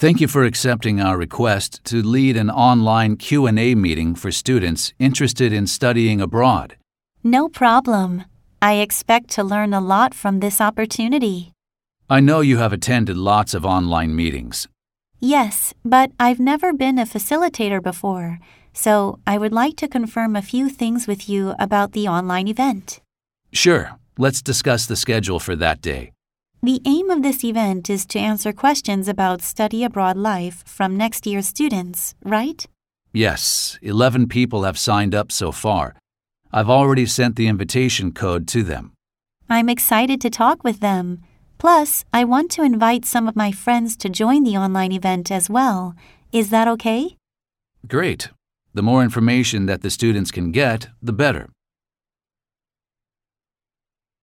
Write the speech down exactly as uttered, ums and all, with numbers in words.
Thank you for accepting our request to lead an online Q and A meeting for students interested in studying abroad. No problem. I expect to learn a lot from this opportunity. I know you have attended lots of online meetings. Yes, but I've never been a facilitator before, so I would like to confirm a few things with you about the online event. Sure, let's discuss the schedule for that day. The aim of this event is to answer questions about study abroad life from next year's students, right? Yes, eleven people have signed up so far. I've already sent the invitation code to them. I'm excited to talk with them. Plus, I want to invite some of my friends to join the online event as well. Is that okay? Great. The more information that the students can get, the better.